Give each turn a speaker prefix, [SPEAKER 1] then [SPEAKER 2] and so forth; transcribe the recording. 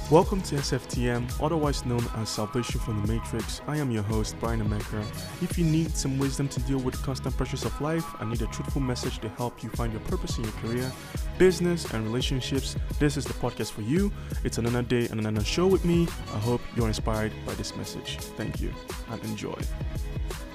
[SPEAKER 1] Welcome to SFTM, otherwise known as Salvation from the Matrix. I am your host, Brian Emeka. If you need some wisdom to deal with the constant pressures of life and need a truthful message to help you find your purpose in your career, business, and relationships, this is the podcast for you. It's another day and another show with me. I hope you're inspired by this message. Thank you and enjoy.